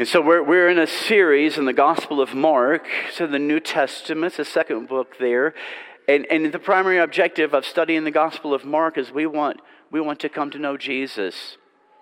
And so we're in a series in the Gospel of Mark, so the New Testament, it's the second book there. And the primary objective of studying the Gospel of Mark is we want to come to know Jesus.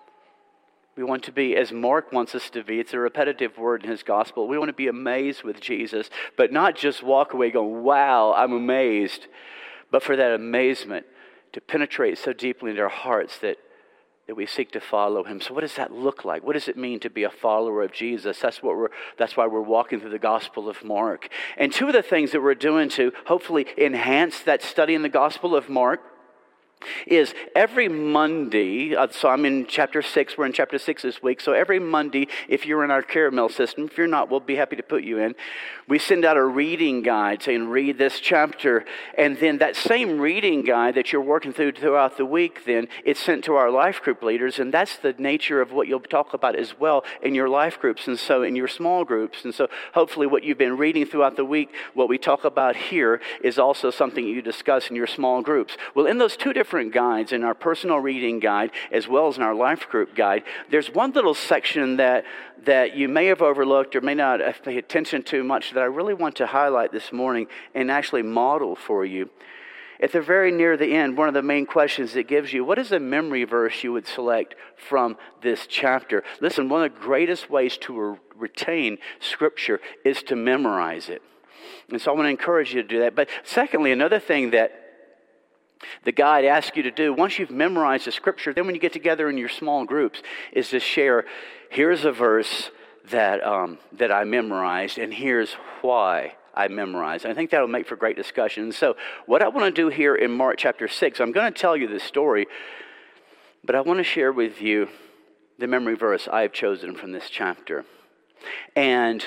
We want to be, as Mark wants us to be, it's a repetitive word in his Gospel, we want to be amazed with Jesus, but not just walk away going, wow, I'm amazed, but for that amazement to penetrate so deeply into our hearts that we seek to follow him. So what does that look like? What does it mean to be a follower of Jesus? That's why we're walking through the Gospel of Mark. And two of the things that we're doing to hopefully enhance that study in the Gospel of Mark is every Monday, so I'm in chapter 6, we're in chapter 6 this week, so every Monday, if you're in our caramel system, if you're not, we'll be happy to put you in, we send out a reading guide saying read this chapter, and then that same reading guide that you're working throughout the week, then it's sent to our life group leaders, and that's the nature of what you'll talk about as well in your life groups, and so in your small groups, and so hopefully what you've been reading throughout the week, what we talk about here is also something you discuss in your small groups. Well, in those two different guides, in our personal reading guide as well as in our life group guide, there's one little section that you may have overlooked or may not have paid attention to much that I really want to highlight this morning and actually model for you. At the very near the end, one of the main questions it gives you, what is a memory verse you would select from this chapter? Listen, one of the greatest ways to retain Scripture is to memorize it. And so I want to encourage you to do that. But secondly, another thing that the guide asks you to do, once you've memorized the Scripture, then when you get together in your small groups, is to share, here's a verse that I memorized, and here's why I memorized. I think that'll make for great discussion. So what I want to do here in Mark chapter 6, I'm going to tell you this story, but I want to share with you the memory verse I've chosen from this chapter. And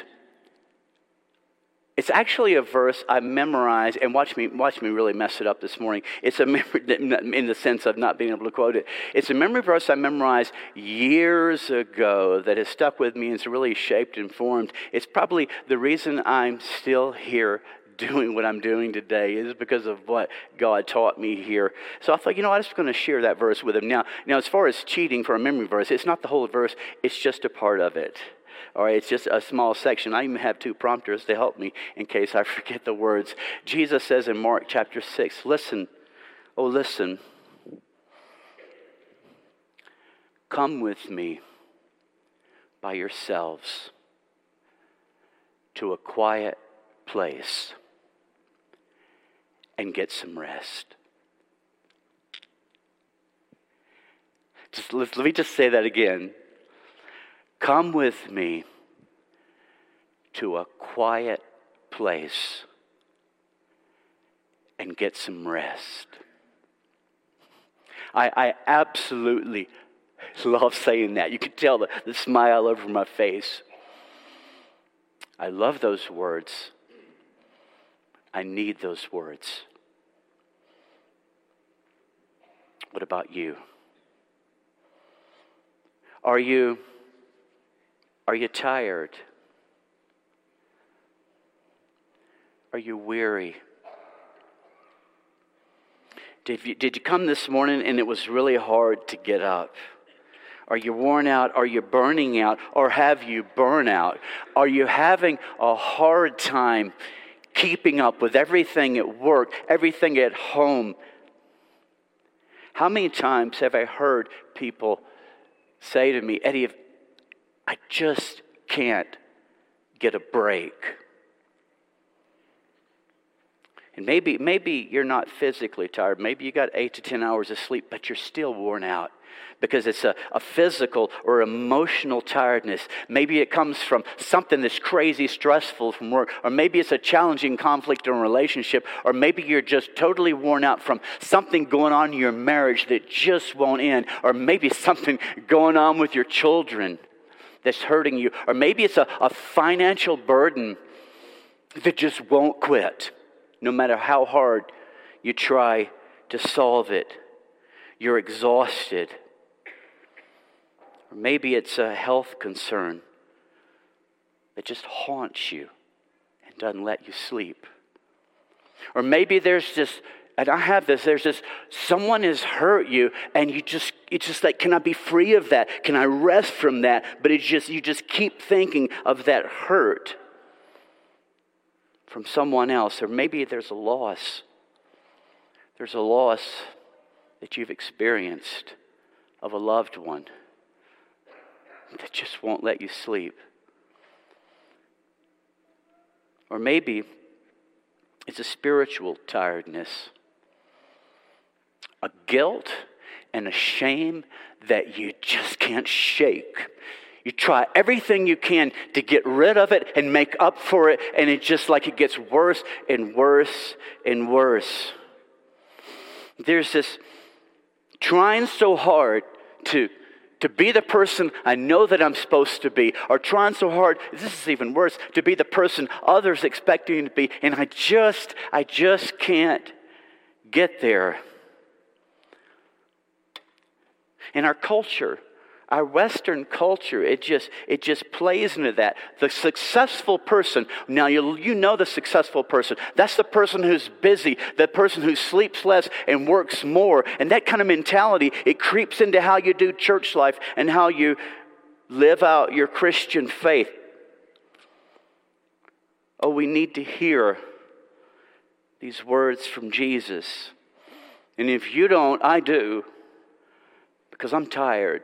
it's actually a verse I memorized, and watch me really mess it up this morning. It's a memory, in the sense of not being able to quote it. It's a memory verse I memorized years ago that has stuck with me and it's really shaped and formed. It's probably the reason I'm still here doing what I'm doing today is because of what God taught me here. So I thought, I'm just going to share that verse with him. Now, as far as cheating for a memory verse, it's not the whole verse, it's just a part of it. All right, it's just a small section. I even have two prompters to help me in case I forget the words. Jesus says in Mark chapter 6, listen, come with me by yourselves to a quiet place and get some rest. Let me just say that again. Come with me to a quiet place and get some rest. I absolutely love saying that. You can tell the smile over my face. I love those words. I need those words. What about you? Are you tired? Are you weary? Did you come this morning and it was really hard to get up? Are you worn out? Are you burning out? Or have you burnt out? Are you having a hard time keeping up with everything at work, everything at home? How many times have I heard people say to me, Eddie, I just can't get a break. And maybe you're not physically tired. Maybe you got 8 to 10 hours of sleep, but you're still worn out because it's a physical or emotional tiredness. Maybe it comes from something that's crazy stressful from work, or maybe it's a challenging conflict in a relationship, or maybe you're just totally worn out from something going on in your marriage that just won't end, or maybe something going on with your children that's hurting you. Or maybe it's a financial burden that just won't quit. No matter how hard you try to solve it, you're exhausted. Or maybe it's a health concern that just haunts you and doesn't let you sleep. Or maybe there's just and I have this, there's this, someone has hurt you, and it's just like, can I be free of that? Can I rest from that? But you just keep thinking of that hurt from someone else. Or maybe there's a loss. There's a loss that you've experienced of a loved one that just won't let you sleep. Or maybe it's a spiritual tiredness, a guilt and a shame that you just can't shake. You try everything you can to get rid of it and make up for it, and it just like it gets worse and worse and worse. There's this trying so hard to be the person I know that I'm supposed to be, or trying so hard, this is even worse, to be the person others expect you to be, and I just can't get there. In our culture, our Western culture, it just plays into that. The successful person, now you know the successful person. That's the person who's busy, the person who sleeps less and works more. And that kind of mentality, it creeps into how you do church life and how you live out your Christian faith. Oh, we need to hear these words from Jesus. And if you don't, I do, because I'm tired.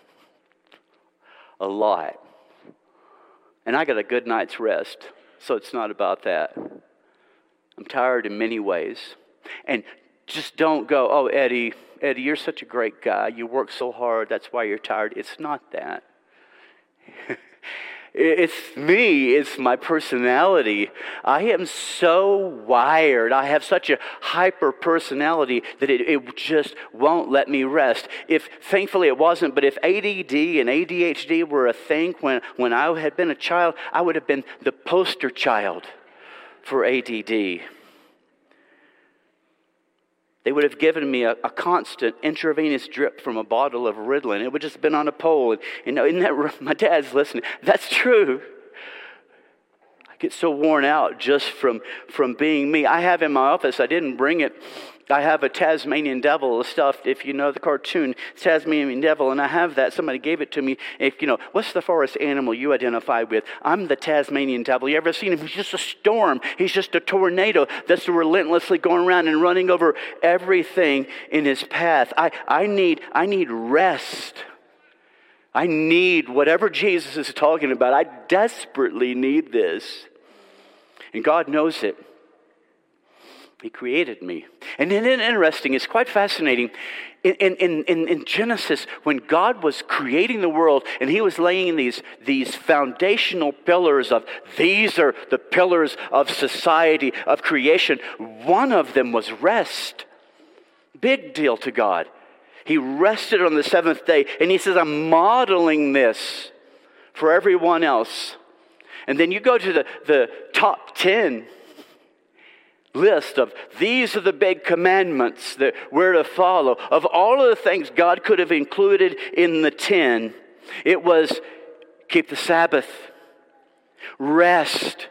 A lot. And I got a good night's rest, so it's not about that. I'm tired in many ways. And just don't go, oh, Eddie, you're such a great guy. You work so hard, that's why you're tired. It's not that. It's me. It's my personality. I am so wired. I have such a hyper personality that it just won't let me rest. Thankfully it wasn't, but if ADD and ADHD were a thing when I had been a child, I would have been the poster child for ADD. They would have given me a constant intravenous drip from a bottle of Ritalin. It would just have been on a pole. And isn't that, my dad's listening. That's true. I get so worn out just from being me. I have in my office, I didn't bring it, I have a Tasmanian devil stuffed, if you know the cartoon, Tasmanian devil, and I have that. Somebody gave it to me. If you know, what's the forest animal you identify with? I'm the Tasmanian devil. You ever seen him? He's just a storm. He's just a tornado that's relentlessly going around and running over everything in his path. I need rest. I need whatever Jesus is talking about. I desperately need this. And God knows it. He created me. And then interesting, it's quite fascinating. In Genesis, when God was creating the world and He was laying these foundational pillars of, these are the pillars of society, of creation, one of them was rest. Big deal to God. He rested on the seventh day, and He says, I'm modeling this for everyone else. And then you go to the top 10 list of these are the big commandments that we're to follow. Of all of the things God could have included in the 10, it was keep the Sabbath, rest.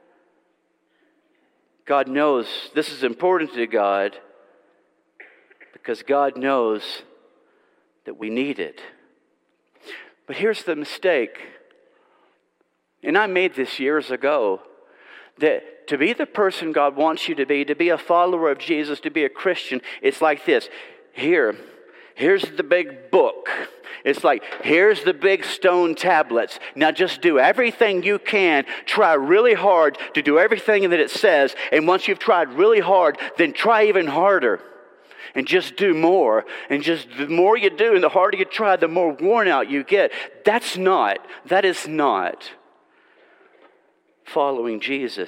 God knows this is important to God because God knows that we need it. But here's the mistake, and I made this years ago, that to be the person God wants you to be a follower of Jesus, to be a Christian, it's like this. Here's the big book. It's like, here's the big stone tablets. Now just do everything you can. Try really hard to do everything that it says. And once you've tried really hard, then try even harder. And just do more. And just the more you do and the harder you try, the more worn out you get. That is not following Jesus.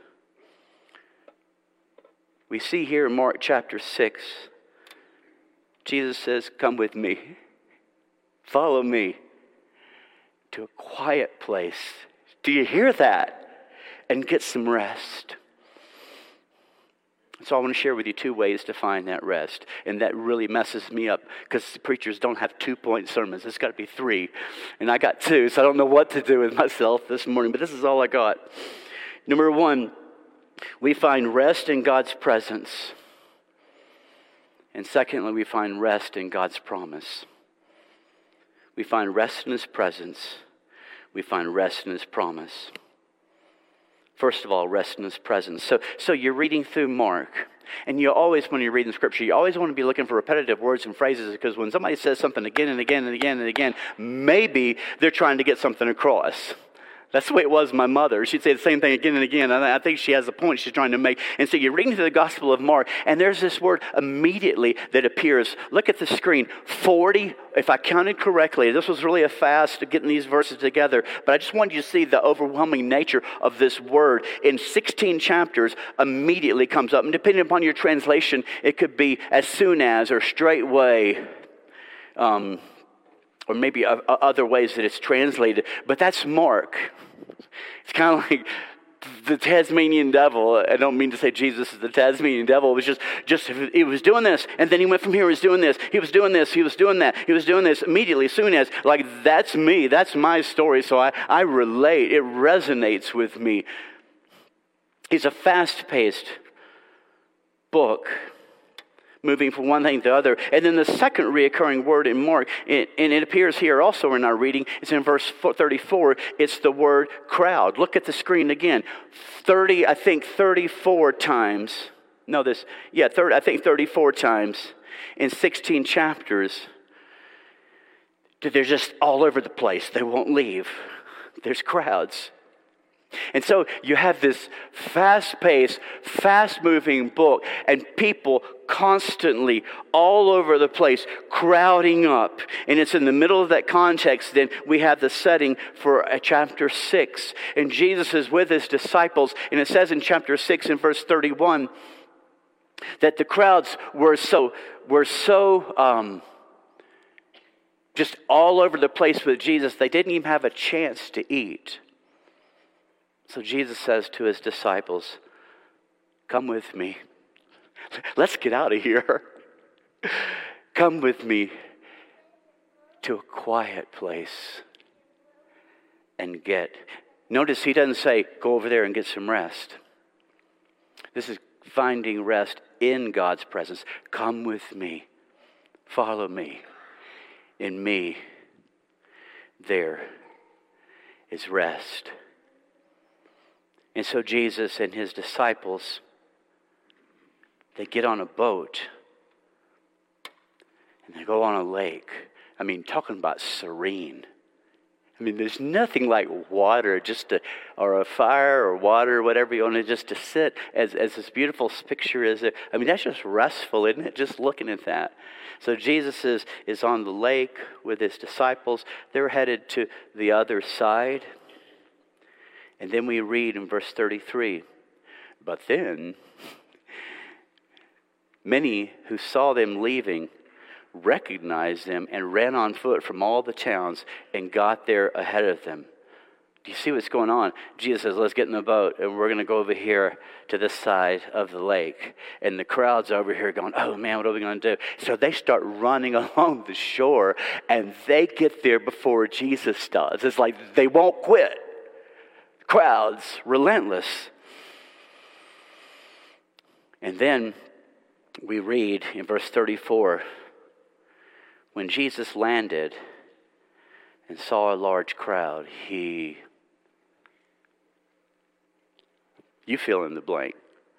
We see here in Mark chapter 6, Jesus says, come with me. Follow me to a quiet place. Do you hear that? And get some rest. So I want to share with you 2 ways to find that rest. And that really messes me up because preachers don't have 2-point sermons. It's got to be 3. And I got 2, so I don't know what to do with myself this morning. But this is all I got. Number 1, we find rest in God's presence. And secondly, we find rest in God's promise. We find rest in His presence. We find rest in His promise. First of all, rest in His presence. So you're reading through Mark. And you always, when you're reading Scripture, you always want to be looking for repetitive words and phrases, because when somebody says something again and again and again and again, maybe they're trying to get something across. That's the way it was with my mother. She'd say the same thing again and again. And I think she has a point she's trying to make. And so you're reading through the Gospel of Mark, and there's this word immediately that appears. Look at the screen. 40, if I counted correctly, this was really a fast getting these verses together. But I just wanted you to see the overwhelming nature of this word. In 16 chapters, immediately comes up. And depending upon your translation, it could be as soon as or straightway. Or maybe other ways that it's translated. But that's Mark. It's kind of like the Tasmanian devil. I don't mean to say Jesus is the Tasmanian devil. It was just he was doing this, and then he went from here, he was doing this, he was doing this, he was doing that, he was doing this immediately, as soon as, like, that's me, that's my story, so I relate. It resonates with me. It's a fast-paced book, moving from one thing to the other. And then the second reoccurring word in Mark, and it appears here also in our reading, it's in verse 34, it's the word crowd. Look at the screen again. 34 times. I think 34 times in 16 chapters. They're just all over the place. They won't leave. There's crowds. And so you have this fast-paced, fast-moving book, and people constantly all over the place crowding up. And it's in the middle of that context, then we have the setting for chapter 6. And Jesus is with His disciples, and it says in chapter 6 in verse 31 that the crowds were so just all over the place with Jesus, they didn't even have a chance to eat. So Jesus says to His disciples, come with me. Let's get out of here. Come with me to a quiet place and notice He doesn't say, go over there and get some rest. This is finding rest in God's presence. Come with me. Follow me. In me, there is rest. And so Jesus and His disciples, they get on a boat and they go on a lake. I mean, talking about serene. I mean, there's nothing like water, or a fire or water or whatever you want to just to sit as this beautiful picture is. I mean, that's just restful, isn't it? Just looking at that. So Jesus is on the lake with His disciples. They're headed to the other side. And then we read in verse 33, but then many who saw them leaving recognized them and ran on foot from all the towns and got there ahead of them. Do you see what's going on? Jesus says, let's get in the boat and we're going to go over here to this side of the lake. And the crowd's over here going, oh man, what are we going to do? So they start running along the shore and they get there before Jesus does. It's like they won't quit. Crowds, relentless. And then we read in verse 34, when Jesus landed and saw a large crowd, you fill in the blank.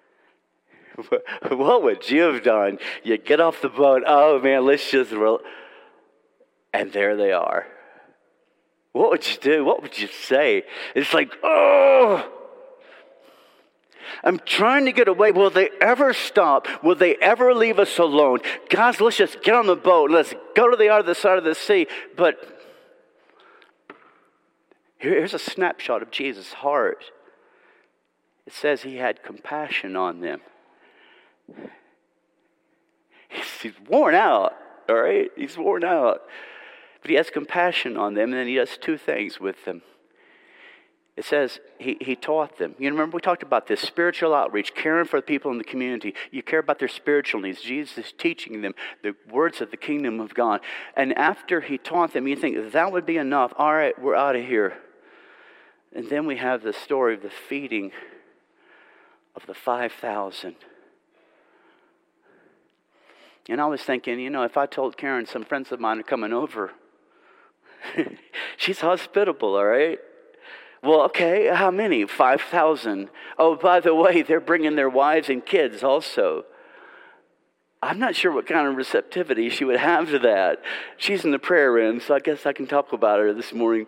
What would you have done? You get off the boat, oh man, let's just and there they are. What would you do? What would you say? It's like, oh, I'm trying to get away. Will they ever stop? Will they ever leave us alone? Guys, let's just get on the boat. Let's go to the other side of the sea. But here's a snapshot of Jesus' heart. It says He had compassion on them. He's worn out, all right? He's worn out. But He has compassion on them, and then He does two things with them. It says he taught them. You remember we talked about this, spiritual outreach, caring for the people in the community. You care about their spiritual needs. Jesus is teaching them the words of the kingdom of God. And after He taught them, you think, that would be enough. All right, we're out of here. And then we have the story of the feeding of the 5,000. And I was thinking, if I told Karen some friends of mine are coming over, she's hospitable, all right? Well, okay, how many? 5,000. Oh, by the way, they're bringing their wives and kids also. I'm not sure what kind of receptivity she would have to that. She's in the prayer room, so I guess I can talk about her this morning.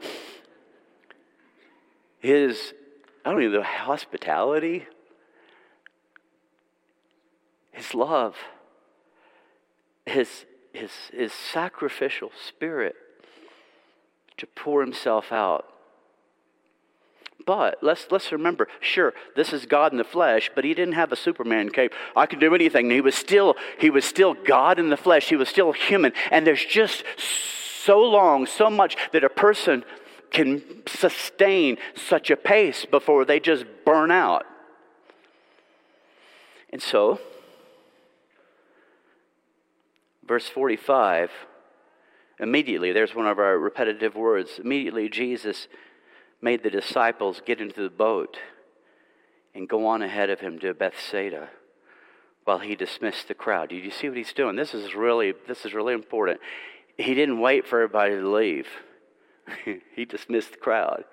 The hospitality, his love, his sacrificial spirit to pour himself out. But let's remember, sure, this is God in the flesh, but he didn't have a Superman cape. I can do anything. He was still God in the flesh. He was still human. And there's just so much that a person can sustain such a pace before they just burn out. And so, verse 45, immediately, there's one of our repetitive words. Immediately, Jesus made the disciples get into the boat and go on ahead of him to Bethsaida while he dismissed the crowd. Did you see what he's doing? This is really important. He didn't wait for everybody to leave. He dismissed the crowd.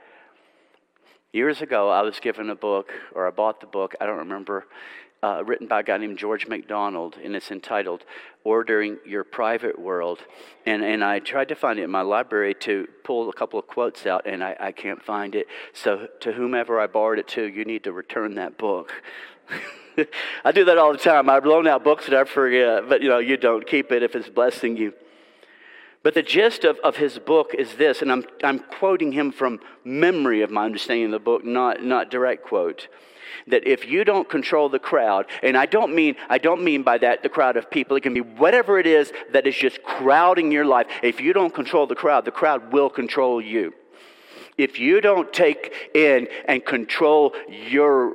Years ago, I was given a book, or I bought the book, I don't remember, written by a guy named George MacDonald, and it's entitled Ordering Your Private World. And I tried to find it in my library to pull a couple of quotes out, and I can't find it. So to whomever I borrowed it to, you need to return that book. I do that all the time. I've loaned out books that I forget, but you don't. Keep it if it's blessing you. But the gist of his book is this, and I'm quoting him from memory of my understanding of the book, not direct quote. That if you don't control the crowd, and I don't mean by that the crowd of people, it can be whatever it is that is just crowding your life. If you don't control the crowd will control you. If you don't take in and control your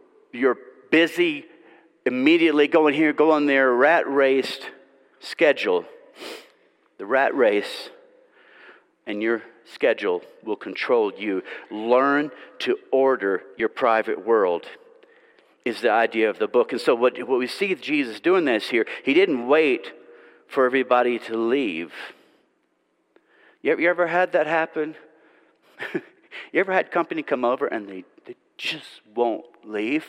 busy, immediately going here, going there, rat-raced schedule, the rat race and your schedule will control you. Learn to order your private world is the idea of the book. And so what we see Jesus doing this here, he didn't wait for everybody to leave. You ever had that happen? You ever had company come over and they just won't leave?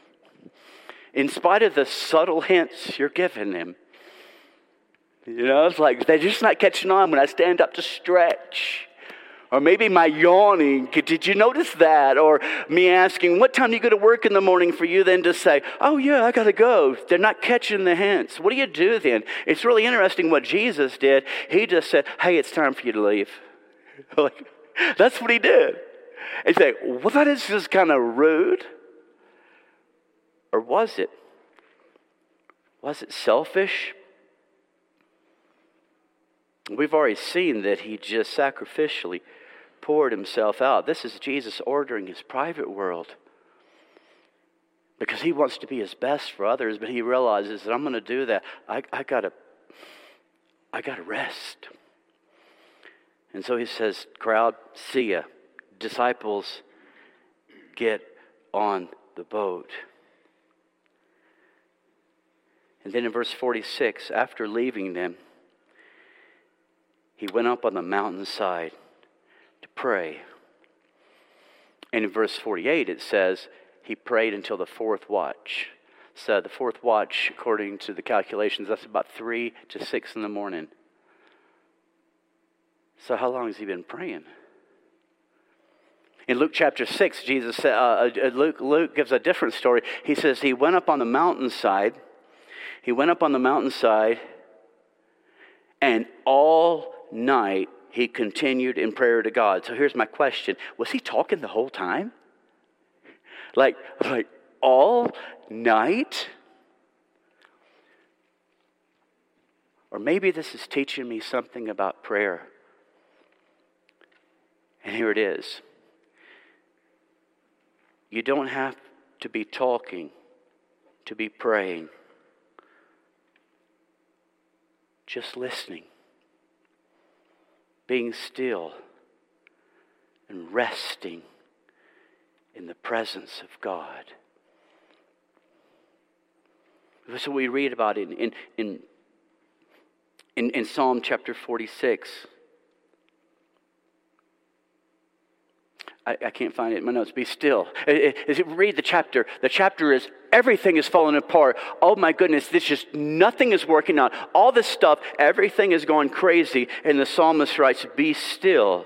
In spite of the subtle hints you're giving them. It's like they're just not catching on when I stand up to stretch. Or maybe my yawning, did you notice that? Or me asking, what time do you go to work in the morning, for you then to say, oh yeah, I got to go. They're not catching the hints. What do you do then? It's really interesting what Jesus did. He just said, hey, it's time for you to leave. That's what he did. And you say, well, that is just kind of rude. Or was it? Was it selfish? We've already seen that he just sacrificially poured himself out. This is Jesus ordering his private world because he wants to be his best for others, but he realizes that I'm going to do that. I gotta rest. And so he says, crowd, see ya. Disciples, get on the boat. And then in verse 46, after leaving them, he went up on the mountainside to pray. And in verse 48 it says, he prayed until the fourth watch. So the fourth watch, according to the calculations, that's about 3 to 6 in the morning. So how long has he been praying? In Luke chapter 6, Luke gives a different story. He says he went up on the mountainside. He went up on the mountainside, and all night he continued in prayer to God. So here's my question. Was he talking the whole time? Like all night? Or maybe this is teaching me something about prayer. And here it is. You don't have to be talking to be praying. Just listening. Being still and resting in the presence of God. That's what we read about in In Psalm chapter 46, I can't find it in my notes. Be still. As you read the chapter is everything is falling apart. Oh my goodness, nothing is working out. All this stuff, everything is going crazy. And the psalmist writes, be still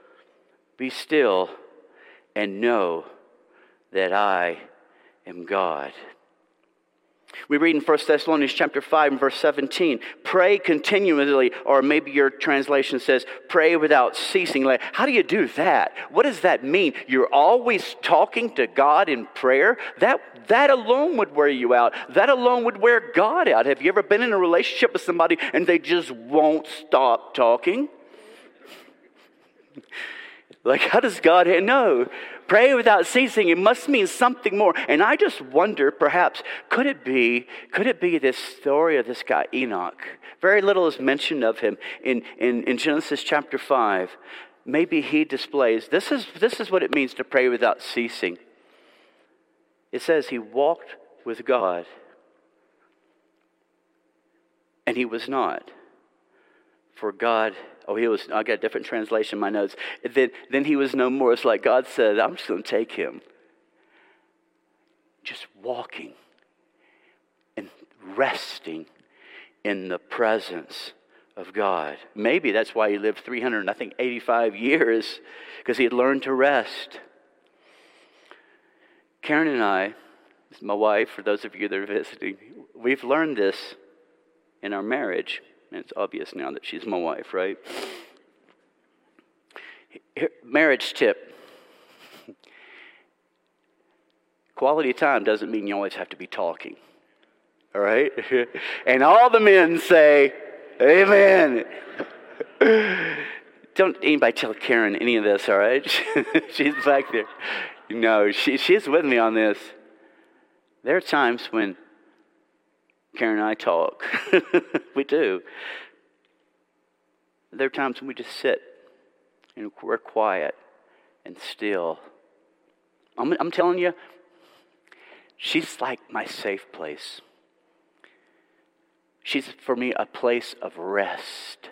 and know that I am God. We read in 1 Thessalonians chapter 5 and verse 17, pray continually, or maybe your translation says, pray without ceasing. Like, how do you do that? What does that mean? You're always talking to God in prayer? That alone would wear you out. That alone would wear God out. Have you ever been in a relationship with somebody and they just won't stop talking? Like, how does God know? Pray without ceasing. It must mean something more. And I just wonder, perhaps, could it be this story of this guy, Enoch? Very little is mentioned of him in Genesis chapter 5. Maybe he displays, this is what it means to pray without ceasing. It says he walked with God. And he was not. For God... I got a different translation in my notes. Then he was no more. It's like God said, I'm just going to take him. Just walking and resting in the presence of God. Maybe that's why he lived 85 years, because he had learned to rest. Karen and I, this is my wife, for those of you that are visiting, we've learned this in our marriage. And it's obvious now that she's my wife, right? Marriage tip. Quality time doesn't mean you always have to be talking. All right? And all the men say, amen. Don't anybody tell Karen any of this, all right? She's back there. No, she's with me on this. There are times when Karen and I talk. We do. There are times when we just sit and we're quiet and still. I'm telling you, she's like my safe place. She's, for me, a place of rest.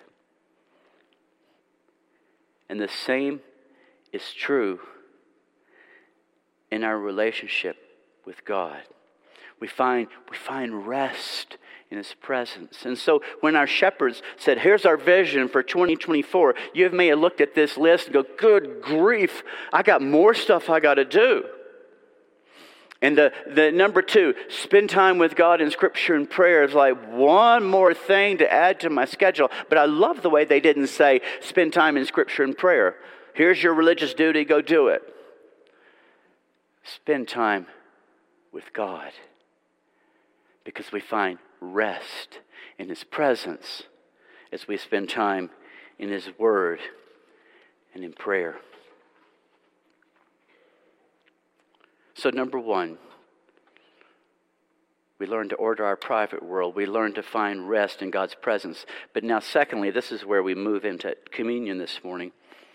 And the same is true in our relationship with God. We find rest in His presence. And so when our shepherds said, here's our vision for 2024, you may have looked at this list and go, good grief, I got more stuff I got to do. And the number 2, spend time with God in Scripture and prayer is like one more thing to add to my schedule. But I love the way they didn't say, spend time in Scripture and prayer. Here's your religious duty, go do it. Spend time with God. Because we find rest in His presence as we spend time in His Word and in prayer. So number 1, we learn to order our private world. We learn to find rest in God's presence. But now secondly, this is where we move into communion this morning.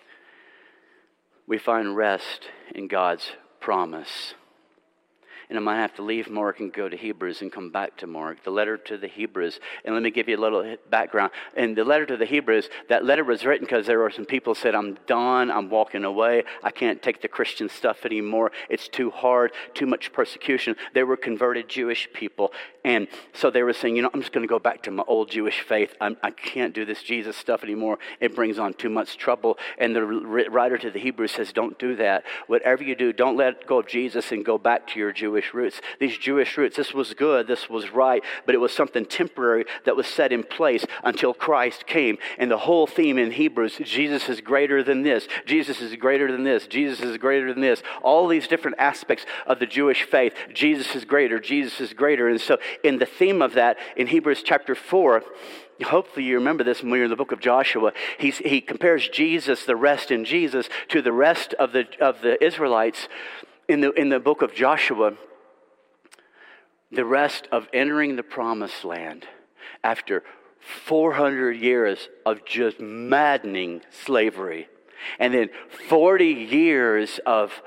We find rest in God's promise. And I'm going to have to leave Mark and go to Hebrews and come back to Mark. The letter to the Hebrews. And let me give you a little background. In the letter to the Hebrews, that letter was written because there were some people who said, I'm done, I'm walking away. I can't take the Christian stuff anymore. It's too hard, too much persecution. They were converted Jewish people. And so they were saying, I'm just going to go back to my old Jewish faith. I can't do this Jesus stuff anymore. It brings on too much trouble. And the writer to the Hebrews says, don't do that. Whatever you do, don't let go of Jesus and go back to your Jewish roots. These Jewish roots, this was good, this was right, but it was something temporary that was set in place until Christ came. And the whole theme in Hebrews, Jesus is greater than this, Jesus is greater than this, Jesus is greater than this. All these different aspects of the Jewish faith, Jesus is greater, Jesus is greater. And so in the theme of that, in Hebrews chapter 4, hopefully you remember this when you're in the book of Joshua. He compares Jesus, the rest in Jesus, to the rest of the Israelites in the book of Joshua. The rest of entering the promised land after 400 years of just maddening slavery, and then 40 years of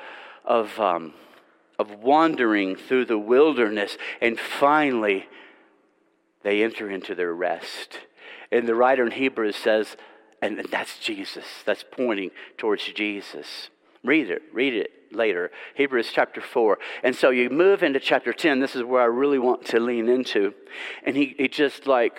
wandering through the wilderness, and finally they enter into their rest. And the writer in Hebrews says, and that's Jesus. That's pointing towards Jesus. Read it later. Hebrews chapter 4. And so you move into chapter 10. This is where I really want to lean into. And he just like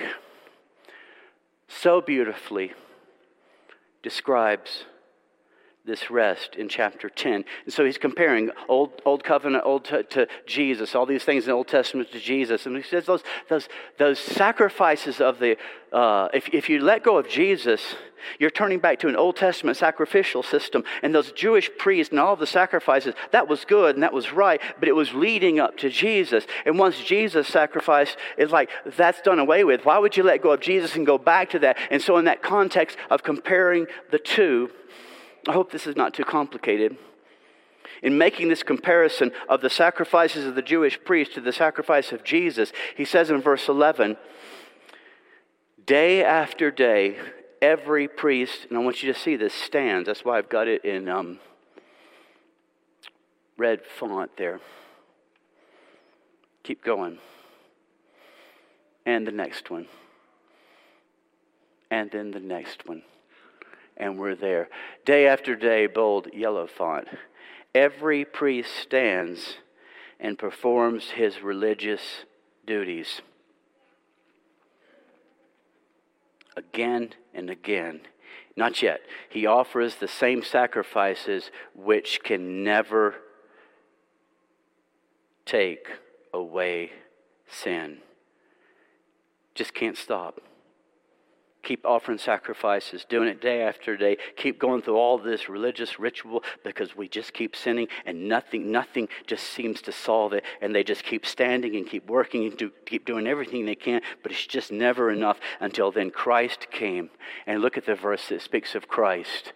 so beautifully describes this rest in chapter 10. And so he's comparing old covenant, to Jesus, all these things in the Old Testament to Jesus. And he says those sacrifices of the, if you let go of Jesus, you're turning back to an Old Testament sacrificial system. And those Jewish priests and all the sacrifices, that was good and that was right, but it was leading up to Jesus. And once Jesus sacrificed, it's like, that's done away with. Why would you let go of Jesus and go back to that? And so in that context of comparing the two, I hope this is not too complicated. In making this comparison of the sacrifices of the Jewish priests to the sacrifice of Jesus, he says in verse 11, day after day, every priest, and I want you to see this, stands. That's why I've got it in red font there. Keep going. And the next one. And then the next one. And we're there. Day after day, bold yellow font. Every priest stands and performs his religious duties. Again and again. Not yet. He offers the same sacrifices which can never take away sin. Just can't stop. Keep offering sacrifices, doing it day after day. Keep going through all this religious ritual because we just keep sinning and nothing just seems to solve it. And they just keep standing and keep working and keep doing everything they can, but it's just never enough until then Christ came. And look at the verse that speaks of Christ.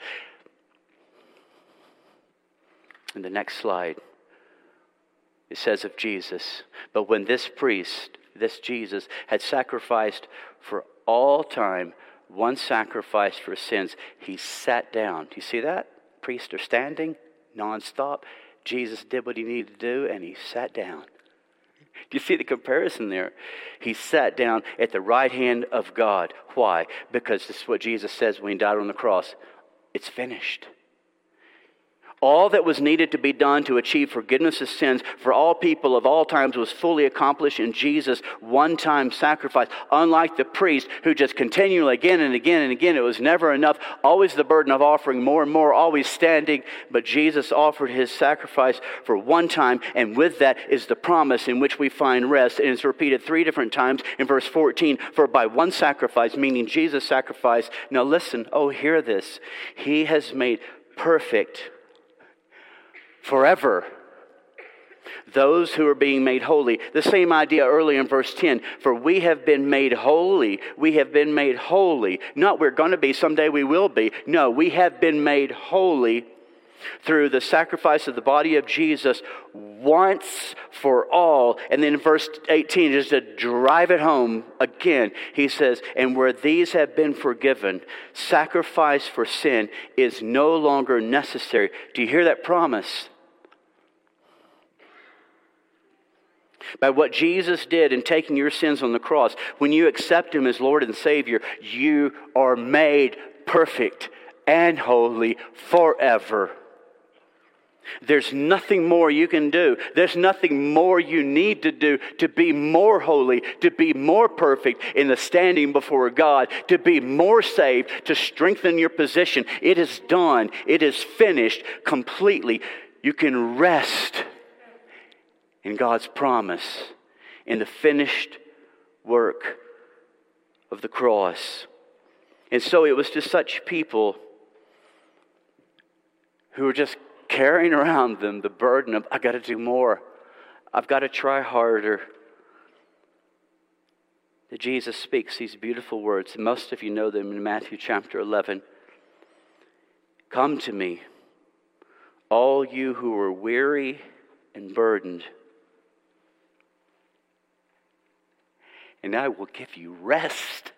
In the next slide, it says of Jesus, but when this priest, this Jesus, had sacrificed for all time one sacrifice for sins, he sat down. Do you see that? Priests are standing nonstop. Jesus did what he needed to do and he sat down. Do you see the comparison there? He sat down at the right hand of God. Why? Because this is what Jesus says when he died on the cross. It's finished. All that was needed to be done to achieve forgiveness of sins for all people of all times was fully accomplished in Jesus' one-time sacrifice. Unlike the priest who just continually again and again and again, it was never enough. Always the burden of offering more and more, always standing. But Jesus offered his sacrifice for one time, and with that is the promise in which we find rest. And it's repeated 3 different times in verse 14. For by one sacrifice, meaning Jesus' sacrifice. Now listen, hear this. He has made perfect forever those who are being made holy. The same idea early in verse 10. For we have been made holy. We have been made holy. Not we're going to be, someday we will be. No, we have been made holy through the sacrifice of the body of Jesus once for all. And then in verse 18, just to drive it home again, he says, and where these have been forgiven, sacrifice for sin is no longer necessary. Do you hear that promise? By what Jesus did in taking your sins on the cross, when you accept him as Lord and Savior, you are made perfect and holy forever. There's nothing more you can do. There's nothing more you need to do to be more holy, to be more perfect in the standing before God, to be more saved, to strengthen your position. It is done. It is finished completely. You can rest in God's promise, in the finished work of the cross. And so it was to such people who were just carrying around them the burden of, I've got to do more. I've got to try harder. That Jesus speaks these beautiful words. Most of you know them in Matthew chapter 11. Come to me, all you who are weary and burdened, and I will give you rest.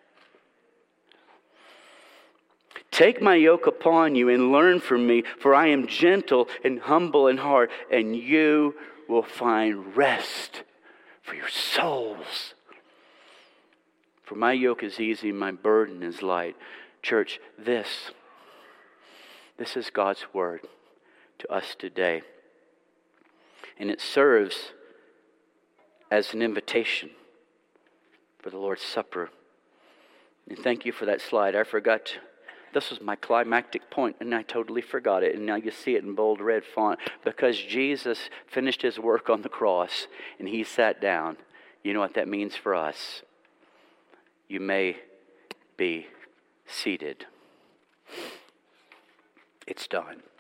Take my yoke upon you and learn from me, for I am gentle and humble in heart, and you will find rest for your souls. For my yoke is easy, my burden is light. Church, this is God's word to us today. And it serves as an invitation for the Lord's Supper. And thank you for that slide. I forgot. This was my climactic point, and I totally forgot it. And now you see it in bold red font. Because Jesus finished his work on the cross, and he sat down. You know what that means for us? You may be seated. It's done.